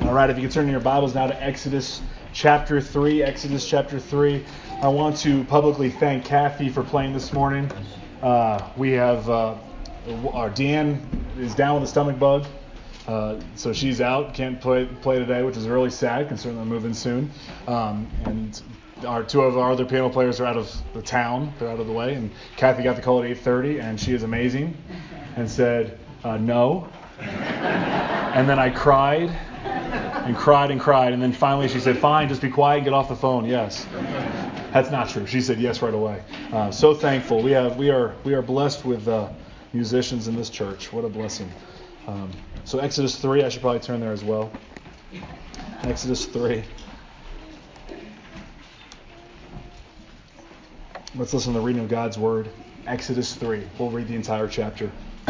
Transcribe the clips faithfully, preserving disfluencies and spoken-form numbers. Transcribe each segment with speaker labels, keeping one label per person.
Speaker 1: All right, if you can turn your Bibles now to Exodus chapter three. Exodus chapter three. I want to publicly thank Kathy for playing this morning. Uh, we have uh, our Deanne is down with a stomach bug, uh, so she's out, can't play play today, which is really sad considering they're moving soon. Um, and our two of our other piano players are out of the town; they're out of the way. And Kathy got the call at eight thirty, and she is amazing, and said uh, no. And then I cried. And cried and cried, and then finally she said, "Fine, just be quiet and get off the phone." Yes, that's not true. She said yes right away. Uh, so thankful. We have, we are, we are blessed with uh, musicians in this church. What a blessing. Um, so Exodus three, I should probably turn there as well. Exodus three. Let's listen to the reading of God's word. Exodus three. We'll read the entire chapter.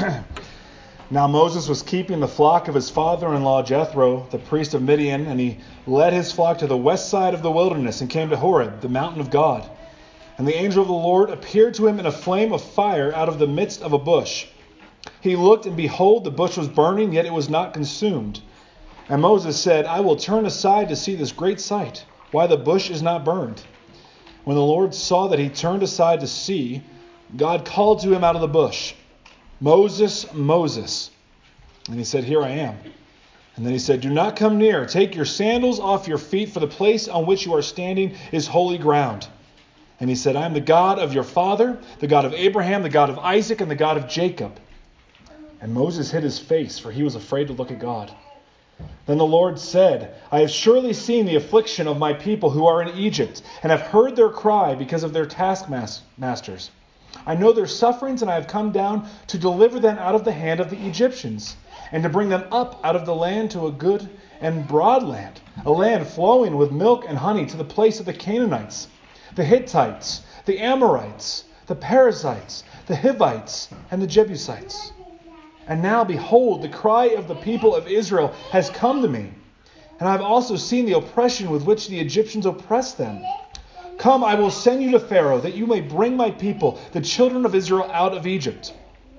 Speaker 1: Now Moses was keeping the flock of his father-in-law Jethro, the priest of Midian, and he led his flock to the west side of the wilderness and came to Horeb, the mountain of God. And the angel of the Lord appeared to him in a flame of fire out of the midst of a bush. He looked, and behold, the bush was burning, yet it was not consumed. And Moses said, "I will turn aside to see this great sight, why the bush is not burned." When the Lord saw that he turned aside to see, God called to him out of the bush, "Moses, Moses." And he said, "Here I am." And then he said, "Do not come near. Take your sandals off your feet, for the place on which you are standing is holy ground." And he said, "I am the God of your father, the God of Abraham, the God of Isaac, and the God of Jacob." And Moses hid his face, for he was afraid to look at God. Then the Lord said, "I have surely seen the affliction of my people who are in Egypt, and have heard their cry because of their taskmasters. I know their sufferings, and I have come down to deliver them out of the hand of the Egyptians, and to bring them up out of the land to a good and broad land, a land flowing with milk and honey, to the place of the Canaanites, the Hittites, the Amorites, the Perizzites, the Hivites, and the Jebusites. And now, behold, the cry of the people of Israel has come to me, and I have also seen the oppression with which the Egyptians oppress them. Come, I will send you to Pharaoh, that you may bring my people, the children of Israel, out of Egypt."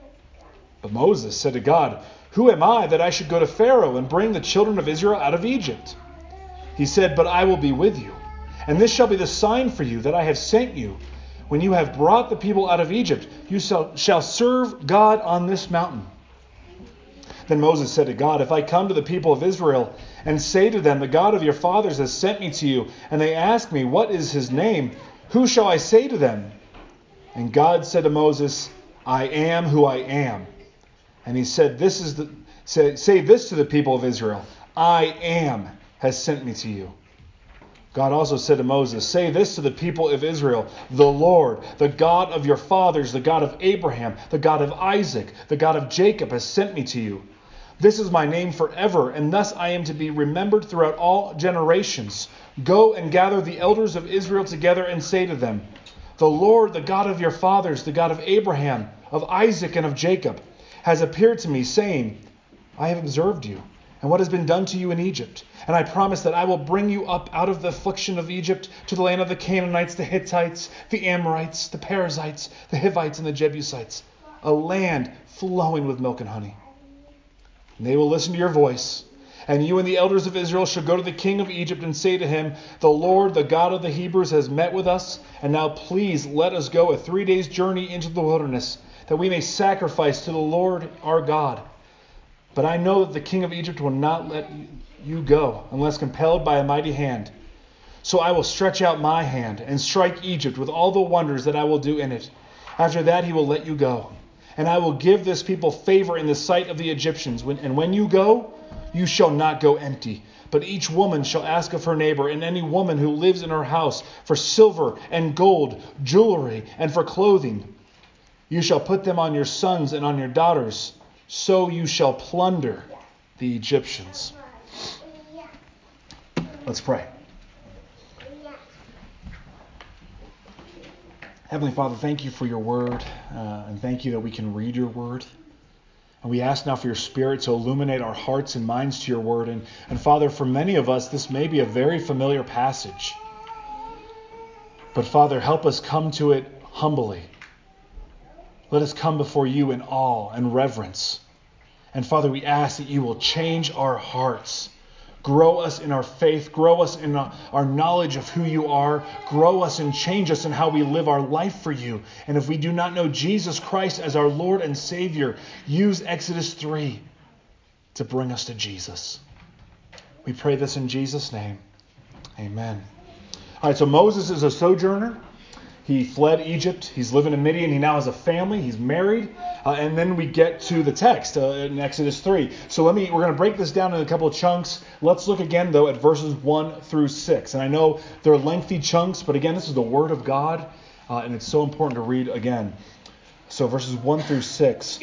Speaker 1: But Moses said to God, "Who am I that I should go to Pharaoh and bring the children of Israel out of Egypt?" He said, "But I will be with you, and this shall be the sign for you that I have sent you. When you have brought the people out of Egypt, you shall, shall serve God on this mountain." Then Moses said to God, "If I come to the people of Israel and say to them, 'The God of your fathers has sent me to you,' and they ask me, 'What is his name?' who shall I say to them?" And God said to Moses, "I am who I am." And he said, "This is the say, say this to the people of Israel, 'I am has sent me to you.'" God also said to Moses, "Say this to the people of Israel, 'The Lord, the God of your fathers, the God of Abraham, the God of Isaac, the God of Jacob has sent me to you. This is my name forever, and thus I am to be remembered throughout all generations. Go and gather the elders of Israel together and say to them, 'The Lord, the God of your fathers, the God of Abraham, of Isaac, and of Jacob, has appeared to me, saying, I have observed you, and what has been done to you in Egypt. And I promise that I will bring you up out of the affliction of Egypt to the land of the Canaanites, the Hittites, the Amorites, the Perizzites, the Hivites, and the Jebusites, a land flowing with milk and honey. And they will listen to your voice, and you and the elders of Israel shall go to the king of Egypt and say to him, 'The Lord, the God of the Hebrews, has met with us, and now please let us go a three days' journey into the wilderness, that we may sacrifice to the Lord our God. But I know that the king of Egypt will not let you go unless compelled by a mighty hand. So I will stretch out my hand and strike Egypt with all the wonders that I will do in it. After that he will let you go. And I will give this people favor in the sight of the Egyptians. And when you go, you shall not go empty. But each woman shall ask of her neighbor, and any woman who lives in her house, for silver and gold, jewelry, and for clothing. You shall put them on your sons and on your daughters. So you shall plunder the Egyptians." Let's pray. Heavenly Father, thank you for your word, uh, and thank you that we can read your word. And we ask now for your Spirit to illuminate our hearts and minds to your word. And, and Father, for many of us, this may be a very familiar passage. But Father, help us come to it humbly. Let us come before you in awe and reverence. And Father, we ask that you will change our hearts. Grow us in our faith. Grow us in our knowledge of who you are. Grow us and change us in how we live our life for you. And if we do not know Jesus Christ as our Lord and Savior, use Exodus three to bring us to Jesus. We pray this in Jesus' name. Amen. All right, so Moses is a sojourner. He fled Egypt. He's living in Midian. He now has a family. He's married. Uh, and then we get to the text uh, in Exodus three. So let me, we're going to break this down in a couple of chunks. Let's look again, though, at verses one through six. And I know they're lengthy chunks, but again, this is the Word of God, uh, and it's so important to read again. So verses one through six.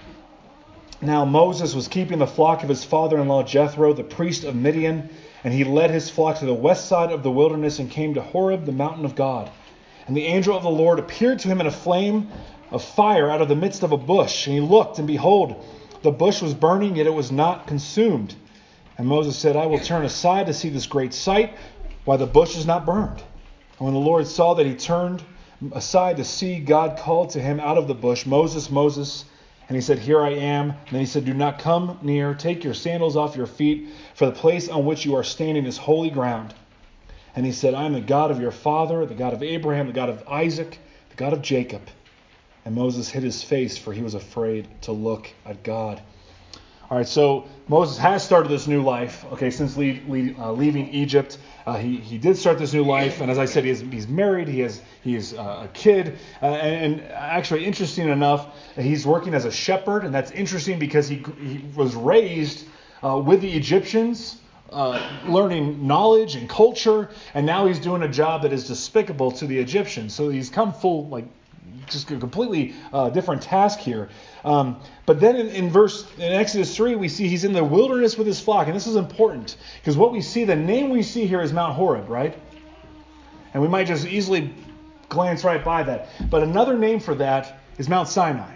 Speaker 1: Now Moses was keeping the flock of his father-in-law Jethro, the priest of Midian, and he led his flock to the west side of the wilderness and came to Horeb, the mountain of God. And the angel of the Lord appeared to him in a flame of fire out of the midst of a bush. And he looked, and behold, the bush was burning, yet it was not consumed. And Moses said, I will turn aside to see this great sight, why the bush is not burned. And when the Lord saw that he turned aside to see, God called to him out of the bush, Moses, Moses. And he said, Here I am. And then he said, Do not come near. Take your sandals off your feet, for the place on which you are standing is holy ground. And he said, I am the God of your father, the God of Abraham, the God of Isaac, the God of Jacob. And Moses hid his face, for he was afraid to look at God. All right, so Moses has started this new life, okay, since leave, leave, uh, leaving Egypt. Uh, he, he did start this new life, and as I said, he is, he's married, he has he is uh, a kid, uh, and, and actually, interesting enough, he's working as a shepherd, and that's interesting because he, he was raised uh, with the Egyptians, Uh, learning knowledge and culture, and now he's doing a job that is despicable to the Egyptians. So he's come full, like, just a completely uh, different task here. Um, but then in, in verse in Exodus three, we see he's in the wilderness with his flock, and this is important because what we see, the name we see here is Mount Horeb, right? And we might just easily glance right by that. But another name for that is Mount Sinai.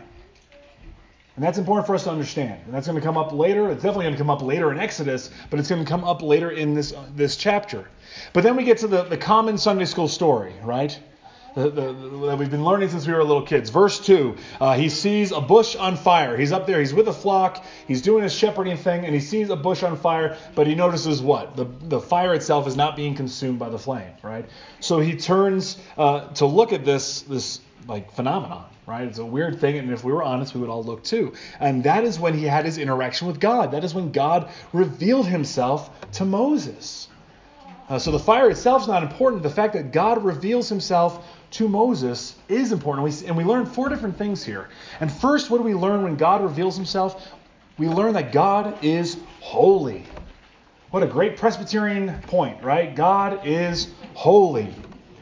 Speaker 1: And that's important for us to understand. And that's going to come up later. It's definitely going to come up later in Exodus, but it's going to come up later in this uh, this chapter. But then we get to the, the common Sunday school story, right? The, the, the, that we've been learning since we were little kids. Verse two, uh, he sees a bush on fire. He's up there. He's with a flock. He's doing his shepherding thing, and he sees a bush on fire, but he notices what? The, the fire itself is not being consumed by the flame, right? So he turns uh, to look at this this like phenomenon. Right? It's a weird thing, and if we were honest, we would all look too. And that is when he had his interaction with God. That is when God revealed himself to Moses. Uh, so the fire itself is not important. The fact that God reveals himself to Moses is important. We, and we learn four different things here. And first, what do we learn when God reveals himself? We learn that God is holy. What a great Presbyterian point, right? God is holy.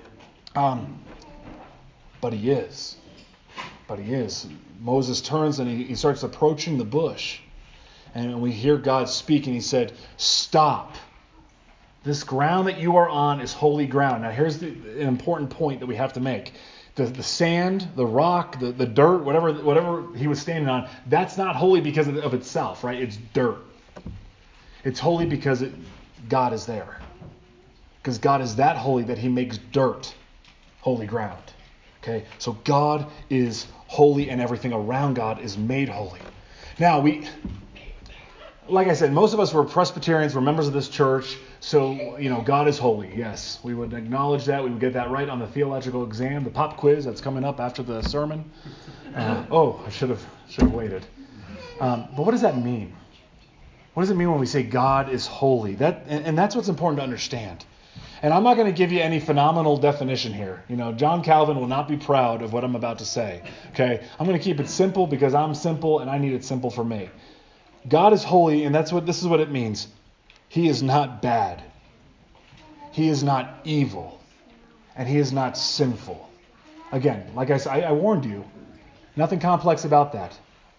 Speaker 1: Um, but he is. But he is. Moses turns and he, he starts approaching the bush. And we hear God speak, and he said, Stop. This ground that you are on is holy ground. Now here's the, an important point that we have to make. The, the sand, the rock, the, the dirt, whatever whatever he was standing on, that's not holy because of, of itself, right? It's dirt. It's holy because it, God is there. Because God is that holy that he makes dirt holy ground. Okay, so God is holy, and everything around God is made holy. Now, we, like I said, most of us were Presbyterians, we're members of this church, so, you know, God is holy. Yes, we would acknowledge that. We would get that right on the theological exam, the pop quiz that's coming up after the sermon. Uh, oh, I should have should have waited. Um, but what does that mean? What does it mean when we say God is holy? That, and, and that's what's important to understand. And I'm not going to give you any phenomenal definition here. You know, John Calvin will not be proud of what I'm about to say. Okay, I'm going to keep it simple because I'm simple and I need it simple for me. God is holy, and that's what this is what it means. He is not bad. He is not evil, and he is not sinful. Again, like I said, I, I warned you, nothing complex about that.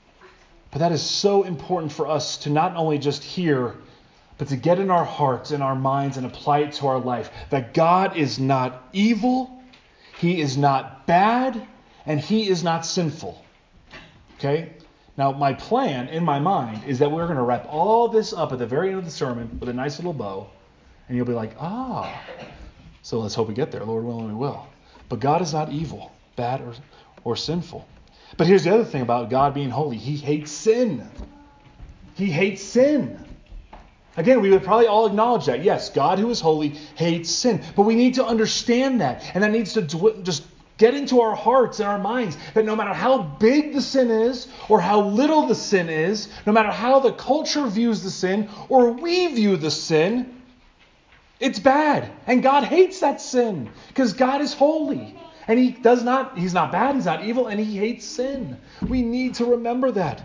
Speaker 1: But that is so important for us to not only just hear, but to get in our hearts and our minds and apply it to our life. That God is not evil, he is not bad, and he is not sinful. Okay? Now, my plan in my mind is that we're going to wrap all this up at the very end of the sermon with a nice little bow. And you'll be like, ah. So let's hope we get there. Lord willing, we will. But God is not evil, bad, or, or sinful. But here's the other thing about God being holy. He hates sin. He hates sin. Again, we would probably all acknowledge that. Yes, God who is holy hates sin. But we need to understand that. And that needs to dw- just get into our hearts and our minds that no matter how big the sin is or how little the sin is, no matter how the culture views the sin or we view the sin, it's bad. And God hates that sin because God is holy. And he does not, he's not bad, he's not evil, and he hates sin. We need to remember that.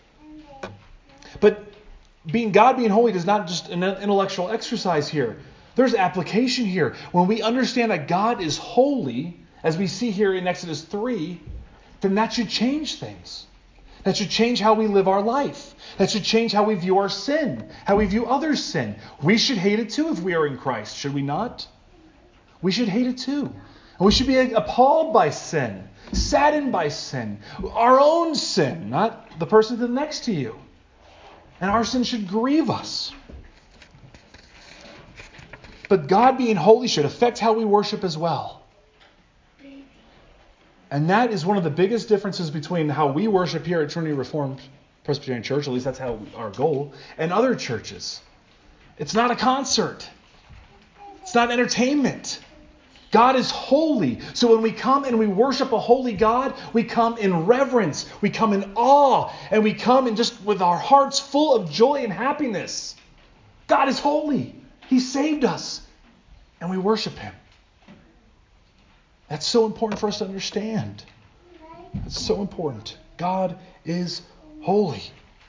Speaker 1: But being God being holy is not just an intellectual exercise here. There's application here. When we understand that God is holy, as we see here in Exodus three, then that should change things. That should change how we live our life. That should change how we view our sin, how we view others' sin. We should hate it too if we are in Christ, should we not? We should hate it too. And we should be appalled by sin, saddened by sin, our own sin, not the person to the next to you. And our sin should grieve us. But God being holy should affect how we worship as well. And that is one of the biggest differences between how we worship here at Trinity Reformed Presbyterian Church, at least that's how our goal, and other churches. It's not a concert. It's not entertainment. God is holy. So when we come and we worship a holy God, we come in reverence, we come in awe, and we come in just with our hearts full of joy and happiness. God is holy. He saved us, and we worship him. That's so important for us to understand. It's so important. God is holy.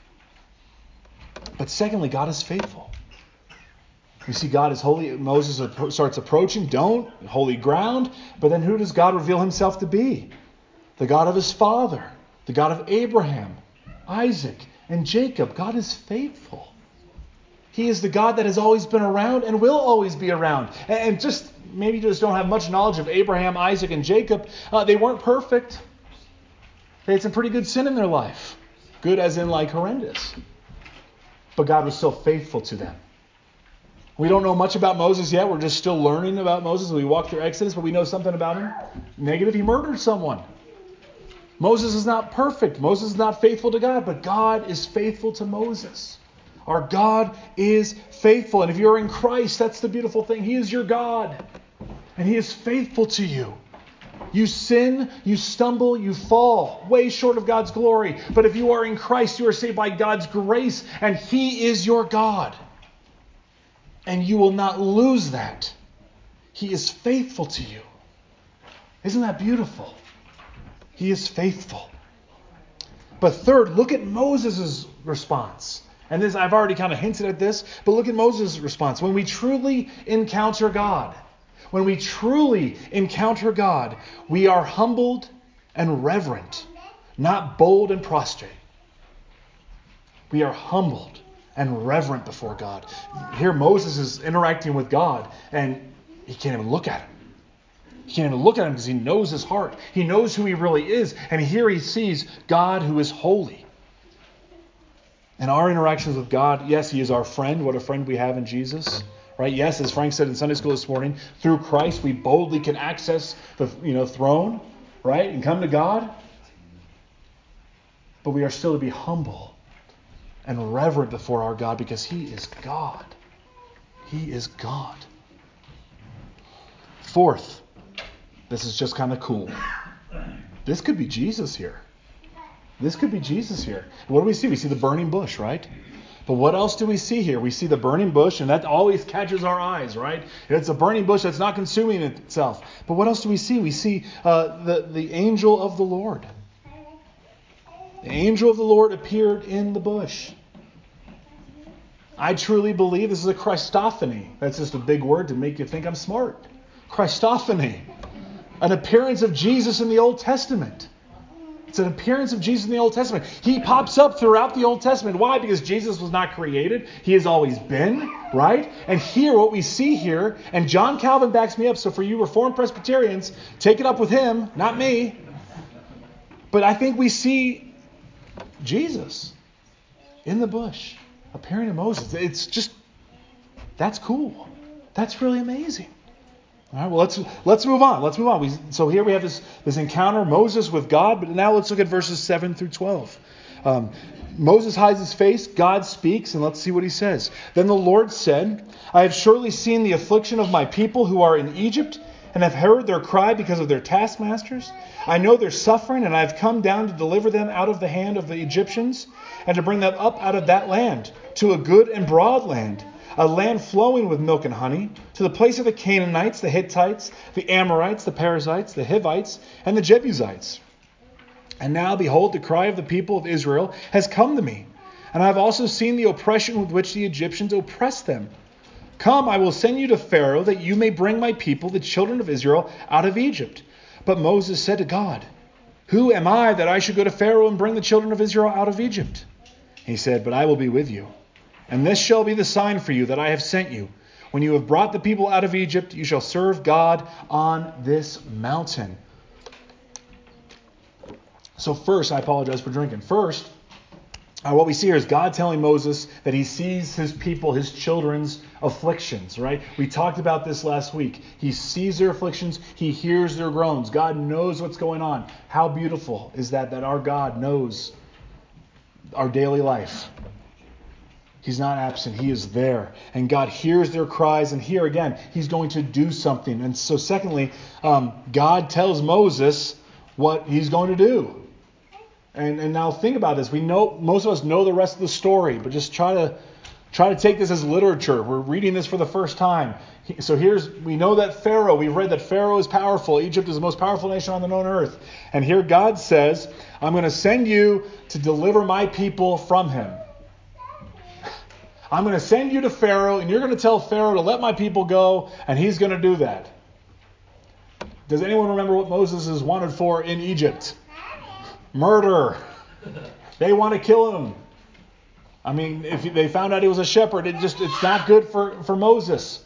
Speaker 1: But secondly, God is faithful. We see God is holy. Moses starts approaching. Don't. Holy ground. But then who does God reveal himself to be? The God of his father. The God of Abraham, Isaac, and Jacob. God is faithful. He is the God that has always been around and will always be around. And just maybe you just don't have much knowledge of Abraham, Isaac, and Jacob. Uh, they weren't perfect. They had some pretty good sin in their life. Good as in like horrendous. But God was still faithful to them. We don't know much about Moses yet. We're just still learning about Moses. We walk through Exodus, but we know something about him. Negative, he murdered someone. Moses is not perfect. Moses is not faithful to God, but God is faithful to Moses. Our God is faithful. And if you're in Christ, that's the beautiful thing. He is your God. And he is faithful to you. You sin, you stumble, you fall way short of God's glory. But if you are in Christ, you are saved by God's grace, and he is your God. And you will not lose that. He is faithful to you. Isn't that beautiful? He is faithful. But third, look at Moses' response. And this, I've already kind of hinted at this, but look at Moses' response. When we truly encounter God, when we truly encounter God, we are humbled and reverent, not bold and prostrate. We are humbled and reverent before God. Here Moses is interacting with God, and he can't even look at him. He can't even look at him because he knows his heart. He knows who he really is. And here he sees God who is holy. And our interactions with God, yes, he is our friend. What a friend we have in Jesus. Right? Yes, as Frank said in Sunday school this morning, through Christ we boldly can access the you know throne, right? And come to God. But we are still to be humble and reverent before our God because he is God. He is God. Fourth, this is just kind of cool. This could be Jesus here. This could be Jesus here. What do we see? We see the burning bush, right? But what else do we see here? We see the burning bush, and that always catches our eyes, right? It's a burning bush that's not consuming itself. But what else do we see? We see uh, the, the angel of the Lord. The angel of the Lord appeared in the bush. I truly believe this is a Christophany. That's just a big word to make you think I'm smart. Christophany. An appearance of Jesus in the Old Testament. It's an appearance of Jesus in the Old Testament. He pops up throughout the Old Testament. Why? Because Jesus was not created. He has always been, right? And here, what we see here, and John Calvin backs me up, so for you Reformed Presbyterians, take it up with him, not me. But I think we see Jesus in the bush, appearing to Moses. It's just, that's cool. That's really amazing. All right, well, let's let's move on. Let's move on. We, so here we have this, this encounter, Moses with God, but now let's look at verses seven through twelve. Um, Moses hides his face. God speaks, and let's see what he says. Then the Lord said, I have surely seen the affliction of my people who are in Egypt, and have heard their cry because of their taskmasters. I know their suffering, and I have come down to deliver them out of the hand of the Egyptians, and to bring them up out of that land, to a good and broad land, a land flowing with milk and honey, to the place of the Canaanites, the Hittites, the Amorites, the Perizzites, the Hivites, and the Jebusites. And now, behold, the cry of the people of Israel has come to me, and I have also seen the oppression with which the Egyptians oppress them. Come, I will send you to Pharaoh, that you may bring my people, the children of Israel, out of Egypt. But Moses said to God, Who am I that I should go to Pharaoh and bring the children of Israel out of Egypt? He said, But I will be with you. And this shall be the sign for you that I have sent you. When you have brought the people out of Egypt, you shall serve God on this mountain. So first, I apologize for drinking. First, uh, what we see here is God telling Moses that he sees his people, his children's afflictions, right? We talked about this last week. He sees their afflictions. He hears their groans. God knows what's going on. How beautiful is that, that our God knows our daily life. He's not absent. He is there. And God hears their cries. And here again, he's going to do something. And so secondly, um, God tells Moses what he's going to do. And and now think about this. We know most of us know the rest of the story, but just try to try to take this as literature. We're reading this for the first time. So here's we know that Pharaoh, we've read that Pharaoh is powerful. Egypt is the most powerful nation on the known earth. And here God says, I'm going to send you to deliver my people from him. I'm going to send you to Pharaoh, and you're going to tell Pharaoh to let my people go, and he's going to do that. Does anyone remember what Moses is wanted for in Egypt? Murder. They want to kill him. I mean, if they found out he was a shepherd, it just it's not good for, for Moses.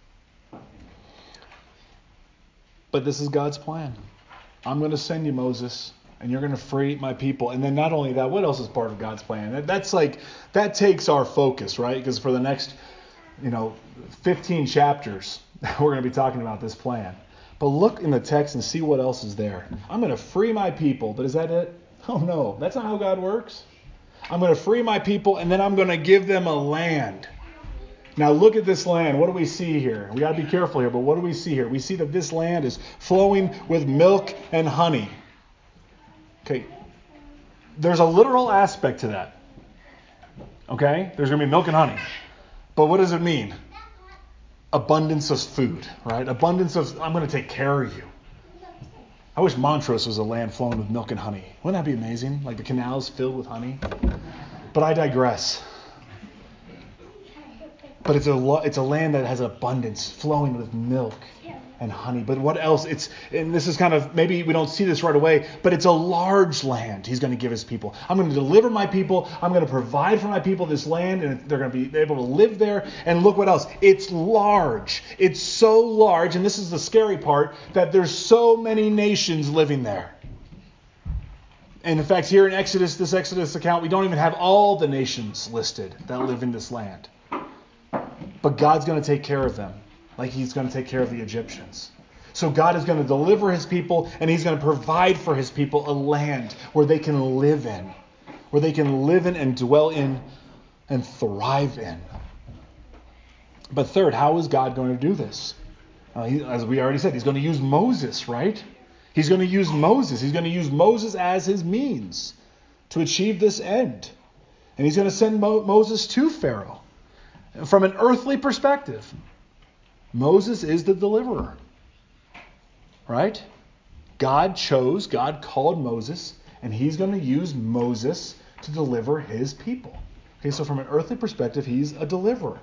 Speaker 1: But this is God's plan. I'm going to send you, Moses, and you're going to free my people. And then not only that, what else is part of God's plan? That, that's like, that takes our focus, right? Because for the next, you know, fifteen chapters, we're going to be talking about this plan. But look in the text and see what else is there. I'm going to free my people, but is that it? Oh no, that's not how God works. I'm going to free my people, and then I'm going to give them a land. Now look at this land. What do we see here? We got to be careful here, but what do we see here? We see that this land is flowing with milk and honey. Okay, there's a literal aspect to that. Okay, there's going to be milk and honey. But what does it mean? Abundance of food, right? Abundance of, I'm going to take care of you. I wish Montrose was a land flowing with milk and honey. Wouldn't that be amazing? Like the canals filled with honey. But I digress. But it's a lo- it's a land that has abundance, flowing with milk and honey. But what else? It's and this is kind of, maybe we don't see this right away, but it's a large land he's going to give his people. I'm going to deliver my people. I'm going to provide for my people this land, and they're going to be able to live there. And look what else. It's large. It's so large, and this is the scary part, that there's so many nations living there. And in fact, here in Exodus, this Exodus account, we don't even have all the nations listed that live in this land. But God's going to take care of them, like he's going to take care of the Egyptians. So God is going to deliver his people, and he's going to provide for his people a land where they can live in, where they can live in and dwell in and thrive in. But third, how is God going to do this? Uh, he, as we already said, he's going to use Moses, right? He's going to use Moses. He's going to use Moses as his means to achieve this end. And he's going to send Mo- Moses to Pharaoh. From an earthly perspective, Moses is the deliverer. Right? God chose, God called Moses, and he's going to use Moses to deliver his people. Okay, so from an earthly perspective, he's a deliverer.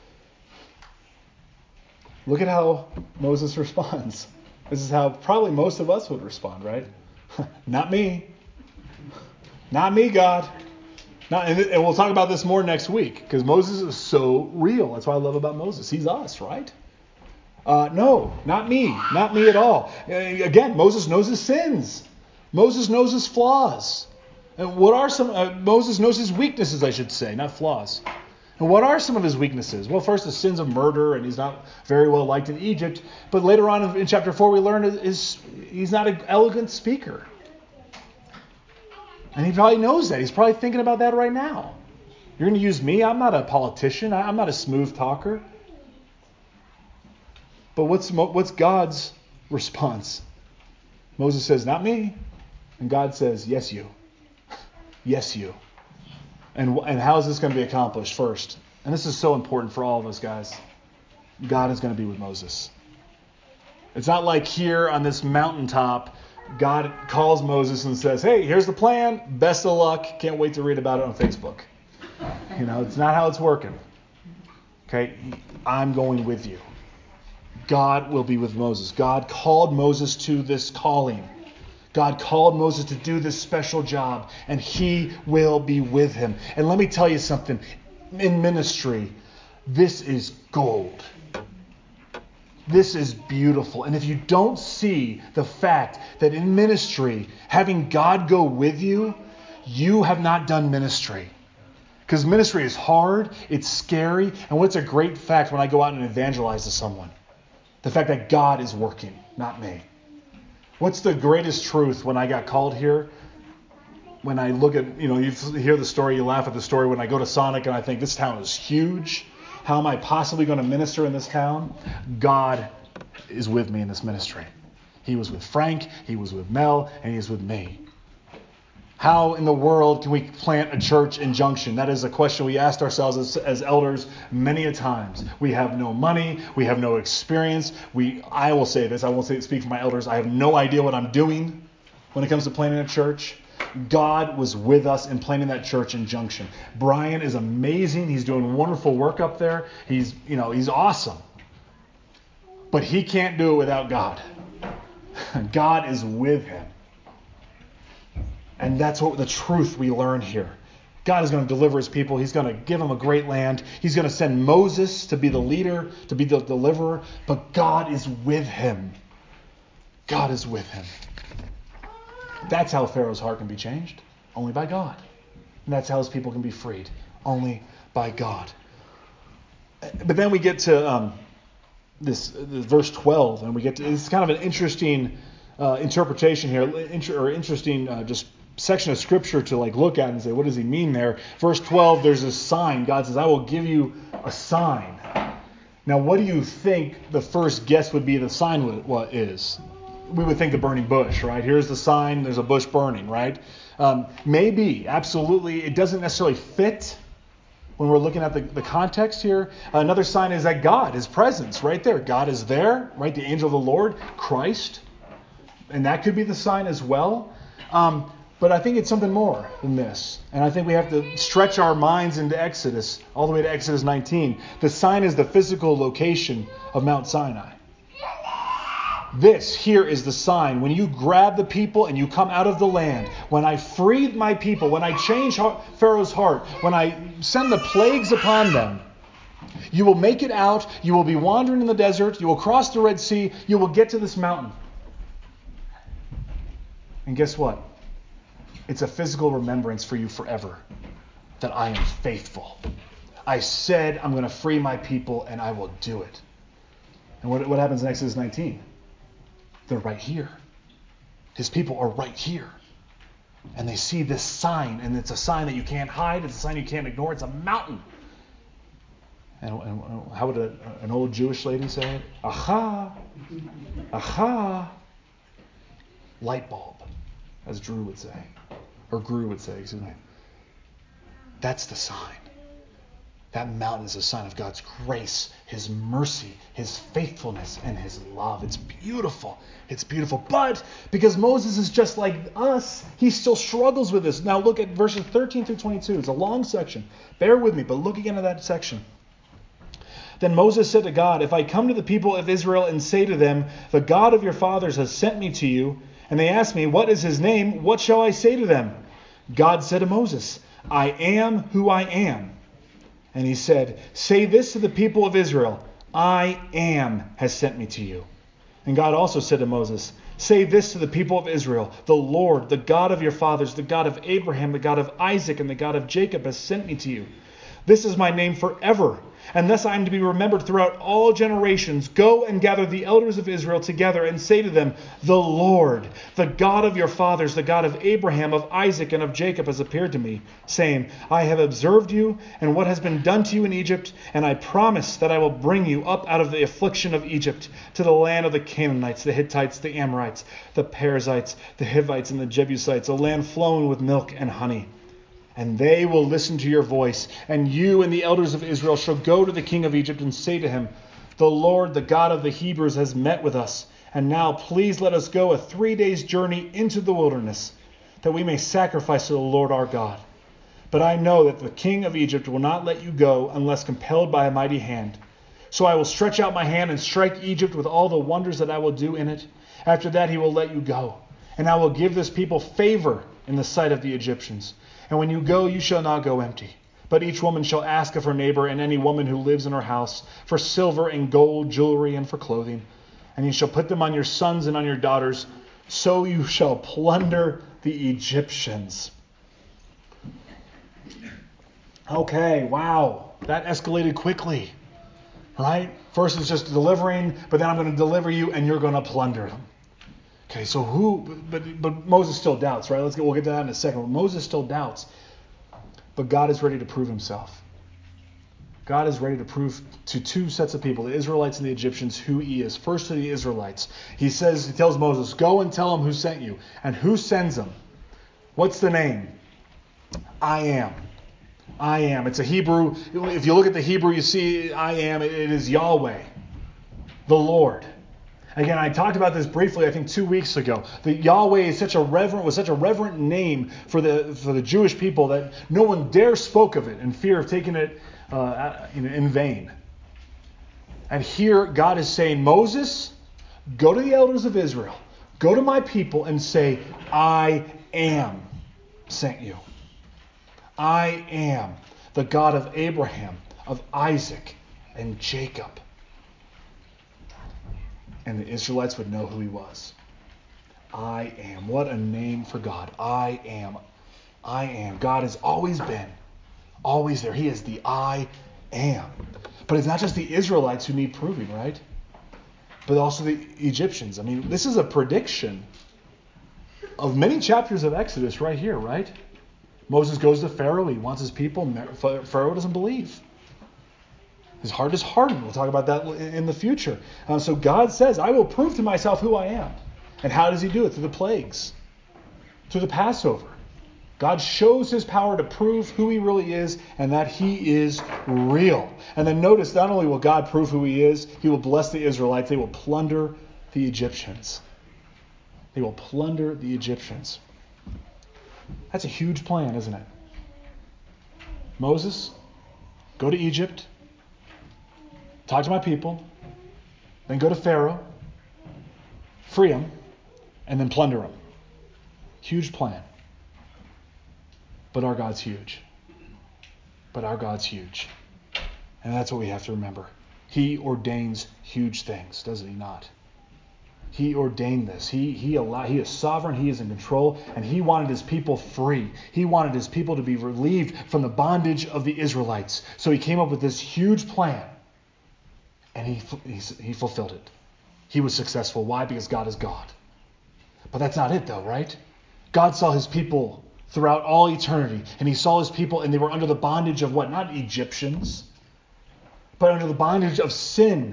Speaker 1: Look at how Moses responds. This is how probably most of us would respond, right? Not me. Not me, God. Not, and, and we'll talk about this more next week, because Moses is so real. That's what I love about Moses. He's us, right? Uh, no, not me. Not me at all. Uh, again, Moses knows his sins. Moses knows his flaws. And what are some... Uh, Moses knows his weaknesses, I should say, not flaws. And what are some of his weaknesses? Well, first, the sins of murder, and he's not very well liked in Egypt. But later on in chapter four, we learn is he's not an elegant speaker. And he probably knows that. He's probably thinking about that right now. You're going to use me? I'm not a politician. I'm not a smooth talker. But what's what's God's response? Moses says, not me. And God says, yes, you. Yes, you. And, and how is this going to be accomplished first? And this is so important for all of us, guys. God is going to be with Moses. It's not like here on this mountaintop, God calls Moses and says, hey, here's the plan. Best of luck. Can't wait to read about it on Facebook. You know, it's not how it's working. Okay, I'm going with you. God will be with Moses. God called Moses to this calling. God called Moses to do this special job, and he will be with him. And let me tell you something. In ministry, this is gold. This is beautiful. And if you don't see the fact that in ministry, having God go with you, you have not done ministry. Because ministry is hard, it's scary, and what's a great fact when I go out and evangelize to someone? The fact that God is working, not me. What's the greatest truth when I got called here? When I look at, you know, you hear the story, you laugh at the story. When I go to Sonic and I think this town is huge. How am I possibly going to minister in this town? God is with me in this ministry. He was with Frank, he was with Mel, and he is with me. How in the world can we plant a church in Junction? That is a question we asked ourselves as, as elders many a times. We have no money. We have no experience. We, I will say this. I won't say, speak for my elders. I have no idea what I'm doing when it comes to planting a church. God was with us in planting that church in Junction. Brian is amazing. He's doing wonderful work up there. He's, you know, he's awesome. But he can't do it without God. God is with him. And that's what the truth we learn here. God is going to deliver his people. He's going to give them a great land. He's going to send Moses to be the leader, to be the deliverer. But God is with him. God is with him. That's how Pharaoh's heart can be changed. Only by God. And that's how his people can be freed. Only by God. But then we get to um, this, this verse twelve, and we get to, it's kind of an interesting uh, interpretation here, or interesting uh, just section of scripture to like look at and say, what does he mean there? Verse twelve, there's a sign. God says, I will give you a sign. Now, what do you think the first guess would be the sign what is? We would think the burning bush, right? Here's the sign. There's a bush burning, right? Um, maybe, absolutely. It doesn't necessarily fit when we're looking at the, the context here. Another sign is that God, his presence, right there. God is there, right? The angel of the Lord, Christ. And that could be the sign as well. Um, but I think it's something more than this. And I think we have to stretch our minds into Exodus, all the way to Exodus nineteen. The sign is the physical location of Mount Sinai. This here is the sign. When you grab the people and you come out of the land, when I freed my people, when I change Pharaoh's heart, when I send the plagues upon them, you will make it out. You will be wandering in the desert. You will cross the Red Sea. You will get to this mountain. And guess what? It's a physical remembrance for you forever that I am faithful. I said I'm going to free my people and I will do it. And what, what happens in Exodus nineteen? They're right here. His people are right here. And they see this sign, and it's a sign that you can't hide. It's a sign you can't ignore. It's a mountain. And, and how would a, an old Jewish lady say it? Aha! Aha! Light bulb, as Drew would say. Or Gru would say, excuse me. That's the sign. That mountain is a sign of God's grace, his mercy, his faithfulness, and his love. It's beautiful. It's beautiful. But because Moses is just like us, he still struggles with this. Now look at verses thirteen through twenty-two. It's a long section. Bear with me, but look again at that section. Then Moses said to God, if I come to the people of Israel and say to them, the God of your fathers has sent me to you, and they ask me, what is his name? What shall I say to them? God said to Moses, I am who I am. And he said, say this to the people of Israel, I am has sent me to you. And God also said to Moses, say this to the people of Israel, the Lord, the God of your fathers, the God of Abraham, the God of Isaac, and the God of Jacob has sent me to you. This is my name forever. And thus I am to be remembered throughout all generations. Go and gather the elders of Israel together and say to them, the Lord, the God of your fathers, the God of Abraham, of Isaac, and of Jacob has appeared to me, saying, I have observed you and what has been done to you in Egypt, and I promise that I will bring you up out of the affliction of Egypt to the land of the Canaanites, the Hittites, the Amorites, the Perizzites, the Hivites, and the Jebusites, a land flowing with milk and honey. And they will listen to your voice, and you and the elders of Israel shall go to the king of Egypt and say to him, the Lord, the God of the Hebrews, has met with us. And now please let us go a three days' journey into the wilderness, that we may sacrifice to the Lord our God. But I know that the king of Egypt will not let you go unless compelled by a mighty hand. So I will stretch out my hand and strike Egypt with all the wonders that I will do in it. After that he will let you go. And I will give this people favor in the sight of the Egyptians. And when you go, you shall not go empty. But each woman shall ask of her neighbor and any woman who lives in her house for silver and gold, jewelry, and for clothing. And you shall put them on your sons and on your daughters. So you shall plunder the Egyptians. Okay, wow. That escalated quickly. Right? First it's just delivering, but then I'm going to deliver you and you're going to plunder them. Okay, so who, but but Moses still doubts, right? Let's get, we'll get to that in a second. But Moses still doubts, but God is ready to prove himself. God is ready to prove to two sets of people, the Israelites and the Egyptians, who he is. First to the Israelites. He says, he tells Moses, go and tell them who sent you. And who sends them? What's the name? I am. I am. It's a Hebrew. If you look at the Hebrew, you see I am. It is Yahweh, the Lord. Again, I talked about this briefly, I think, two weeks ago. The Yahweh is such a reverent, was such a reverent name for the for the Jewish people that no one dare spoke of it in fear of taking it uh, in, in vain. And here God is saying, Moses, go to the elders of Israel, go to my people and say, I am sent you. I am the God of Abraham, of Isaac, and Jacob. And the Israelites would know who he was. I am. What a name for God. I am. I am. God has always been, always there. He is the I am. But it's not just the Israelites who need proving, right? But also the Egyptians. I mean, this is a prediction of many chapters of Exodus right here, right? Moses goes to Pharaoh. He wants his people. Pharaoh doesn't believe. His heart is hardened. We'll talk about that in the future. Uh, so God says, I will prove to myself who I am. And how does he do it? Through the plagues. Through the Passover. God shows his power to prove who he really is and that he is real. And then notice, not only will God prove who he is, he will bless the Israelites. They will plunder the Egyptians. They will plunder the Egyptians. That's a huge plan, isn't it? Moses, go to Egypt. Talk to my people, then go to Pharaoh, free him, and then plunder him. Huge plan. But our God's huge. But our God's huge. And that's what we have to remember. He ordains huge things, doesn't he not? He ordained this. He he allow, he is sovereign. He is in control. And he wanted his people free. He wanted his people to be relieved from the bondage of the Israelites. So he came up with this huge plan. And he, he he fulfilled it. He was successful. Why? Because God is God. But that's not it though, right? God saw his people throughout all eternity. And he saw his people and they were under the bondage of what? Not Egyptians. But under the bondage of sin.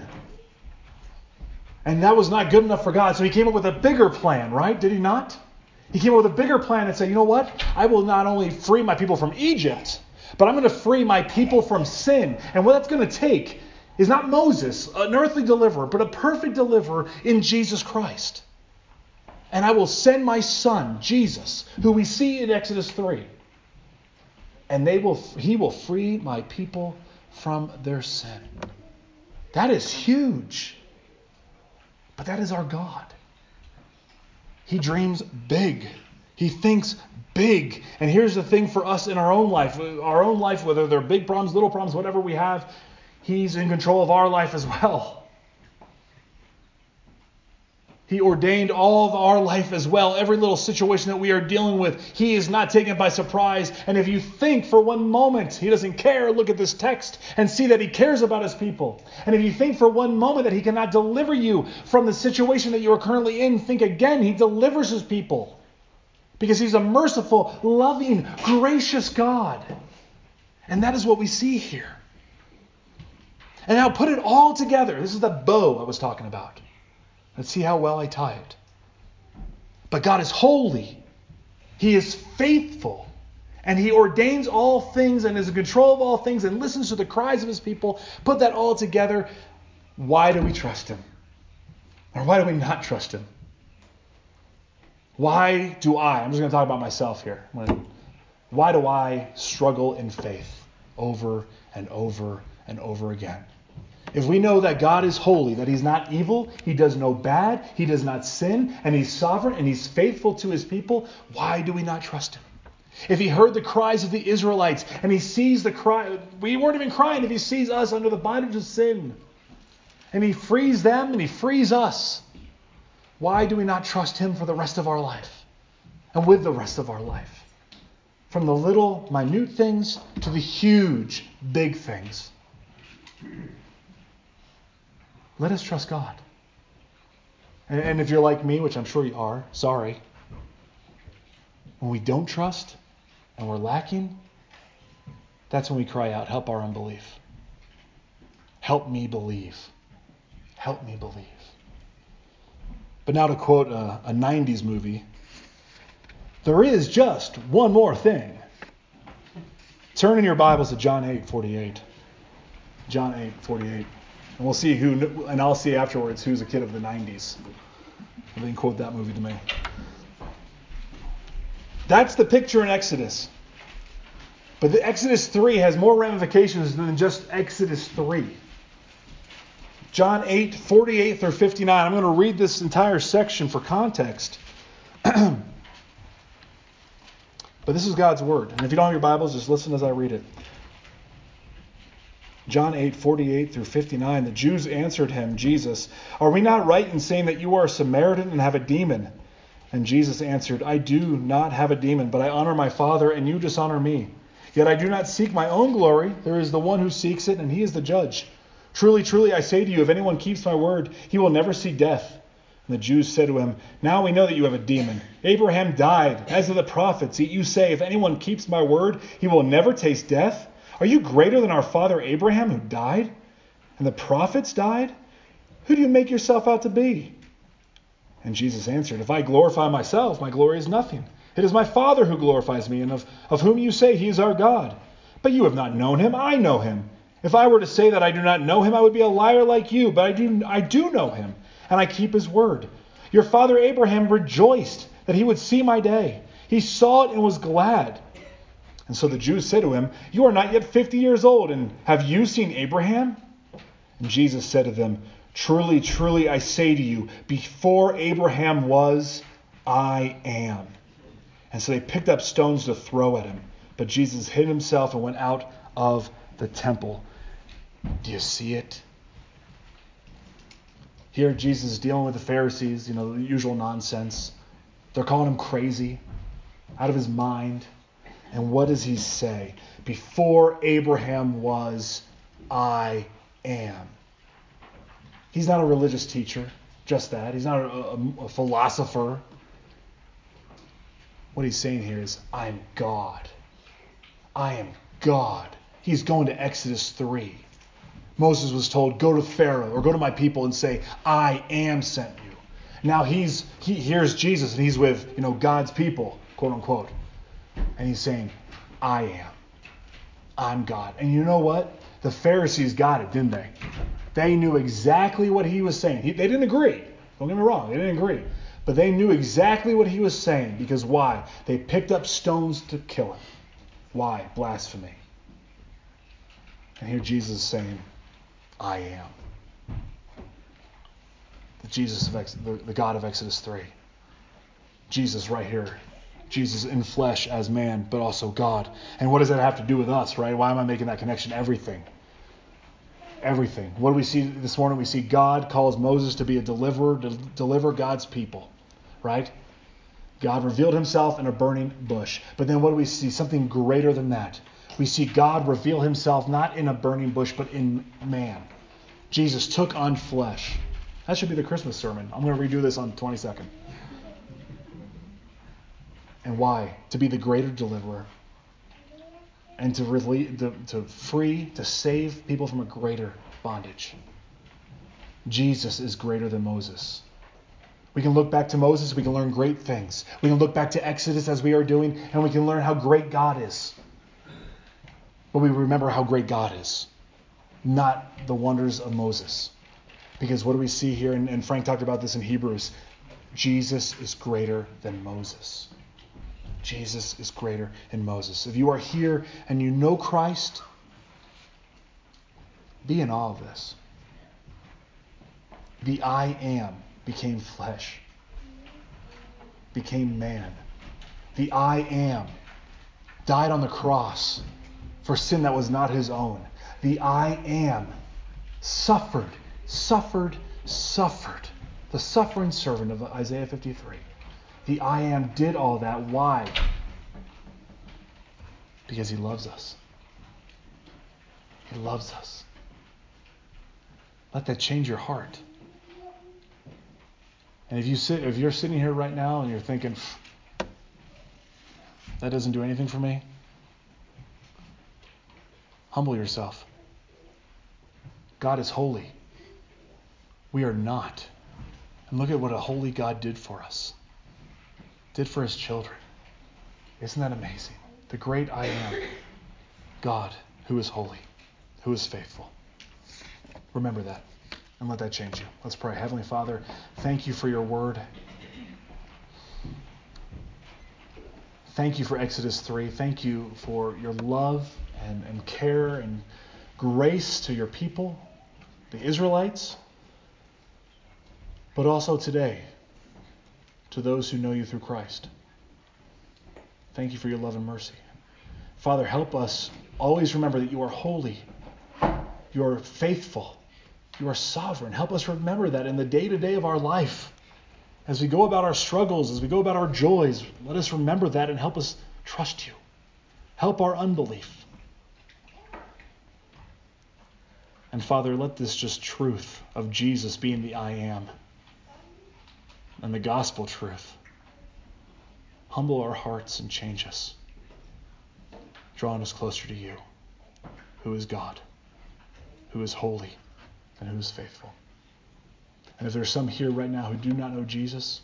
Speaker 1: And that was not good enough for God. So he came up with a bigger plan, right? Did he not? He came up with a bigger plan and said, you know what? I will not only free my people from Egypt, but I'm going to free my people from sin. And what that's going to take is not Moses, an earthly deliverer, but a perfect deliverer in Jesus Christ. And I will send my son, Jesus, who we see in Exodus three. And they will, he will free my people from their sin. That is huge. But that is our God. He dreams big. He thinks big. And here's the thing for us in our own life. Our own life, whether they're big problems, little problems, whatever we have, he's in control of our life as well. He ordained all of our life as well. Every little situation that we are dealing with, He is not taken by surprise. And if you think for one moment He doesn't care, look at this text and see that He cares about His people. And if you think for one moment that He cannot deliver you from the situation that you are currently in, think again. He delivers His people because He's a merciful, loving, gracious God. And that is what we see here. And now put it all together. This is the bow I was talking about. Let's see how well I tie it. But God is holy. He is faithful. And He ordains all things and is in control of all things and listens to the cries of His people. Put that all together. Why do we trust Him? Or why do we not trust Him? Why do I, I'm just going to talk about myself here. Why do I struggle in faith over and over and over again? If we know that God is holy, that He's not evil, He does no bad, He does not sin, and He's sovereign, and He's faithful to His people, why do we not trust Him? If He heard the cries of the Israelites, and He sees the cry, we weren't even crying if He sees us under the bondage of sin, and He frees them, and He frees us, why do we not trust Him for the rest of our life, and with the rest of our life? From the little, minute things to the huge, big things. Let us trust God. And if you're like me, which I'm sure you are, sorry. When we don't trust and we're lacking, that's when we cry out, help our unbelief. Help me believe. Help me believe. But now to quote a, a nineties movie, there is just one more thing. Turn in your Bibles to John eight forty-eight. John eight forty-eight. And we'll see who, and I'll see afterwards who's a kid of the nineties. They can quote that movie to me. That's the picture in Exodus. But the Exodus three has more ramifications than just Exodus three. John eight forty-eight through fifty-nine. I'm going to read this entire section for context. But this is God's word. And if you don't have your Bibles, just listen as I read it. John eight forty-eight through fifty-nine. The Jews answered him, Jesus, are we not right in saying that you are a Samaritan and have a demon? And Jesus answered, I do not have a demon, but I honor my Father, and you dishonor me. Yet I do not seek my own glory. There is the one who seeks it, and He is the judge. Truly, truly, I say to you, if anyone keeps my word, he will never see death. And the Jews said to him, now we know that you have a demon. Abraham died, as did the prophets. Yet you say, if anyone keeps my word, he will never taste death. Are you greater than our father Abraham, who died? And the prophets died? Who do you make yourself out to be? And Jesus answered, if I glorify myself, my glory is nothing. It is my Father who glorifies me, and of, of whom you say He is our God. But you have not known Him, I know Him. If I were to say that I do not know Him, I would be a liar like you, but I do, I do know Him, and I keep His word. Your father Abraham rejoiced that he would see my day. He saw it and was glad. And so the Jews said to him, you are not yet fifty years old, and have you seen Abraham? And Jesus said to them, truly, truly, I say to you, before Abraham was, I am. And so they picked up stones to throw at him. But Jesus hid himself and went out of the temple. Do you see it? Here Jesus is dealing with the Pharisees, you know, the usual nonsense. They're calling him crazy, out of his mind. And what does he say? Before Abraham was, I am. He's not a religious teacher, just that. He's not a, a, a philosopher. What he's saying here is, I am God. I am God. He's going to Exodus three. Moses was told, go to Pharaoh or go to my people and say, I am sent you. Now he's he here's Jesus and he's with, you know, God's people, quote unquote. And he's saying, I am. I'm God. And you know what? The Pharisees got it, didn't they? They knew exactly what he was saying. He, they didn't agree. Don't get me wrong. They didn't agree. But they knew exactly what he was saying. Because why? They picked up stones to kill him. Why? Blasphemy. And here Jesus is saying, I am. The Jesus of Ex- the, the God of Exodus three. Jesus right here. Jesus in flesh as man, but also God. And what does that have to do with us, right? Why am I making that connection? Everything. everything. What do we see this morning? We see God calls Moses to be a deliverer, to deliver God's people, right? God revealed himself in a burning bush. But then what do we see? Something greater than that. We see God reveal himself not in a burning bush, but in man. Jesus took on flesh. That should be the Christmas sermon. I'm going to redo this on the twenty-second. And why? To be the greater deliverer. And to, relieve, to, to free, to save people from a greater bondage. Jesus is greater than Moses. We can look back to Moses, we can learn great things. We can look back to Exodus as we are doing, and we can learn how great God is. But we remember how great God is, not the wonders of Moses. Because what do we see here? And, and Frank talked about this in Hebrews. Jesus is greater than Moses. Jesus is greater than Moses. If you are here and you know Christ, be in awe of this. The I am became flesh, became man. The I am died on the cross for sin that was not his own. The I am suffered, suffered, suffered. The suffering servant of Isaiah fifty-three. The I am did all that. Why? Because he loves us. He loves us. Let that change your heart. And if you sit, if you're sitting here right now and you're thinking, that doesn't do anything for me, humble yourself. God is holy. We are not. And look at what a holy God did for us. Did for his children. Isn't that amazing? The great I am. God who is holy, who is faithful. Remember that and let that change you. Let's pray. Heavenly Father, thank you for your word. Thank you for Exodus three. Thank you for your love and, and care and grace to your people, the Israelites, but also today to those who know you through Christ. Thank you for your love and mercy. Father, help us always remember that you are holy, you are faithful, you are sovereign. Help us remember that in the day-to-day of our life. As we go about our struggles, as we go about our joys, let us remember that and help us trust you. Help our unbelief. And Father, let this just truth of Jesus being the I am and the gospel truth humble our hearts and change us, drawing us closer to you, who is God, who is holy, and who is faithful. And if there's some here right now who do not know Jesus,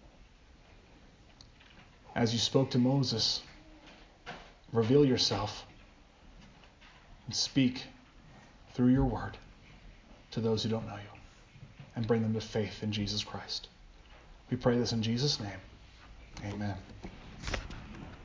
Speaker 1: as you spoke to Moses, reveal yourself and speak through your word to those who don't know you and bring them to faith in Jesus Christ. We pray this in Jesus' name. Amen.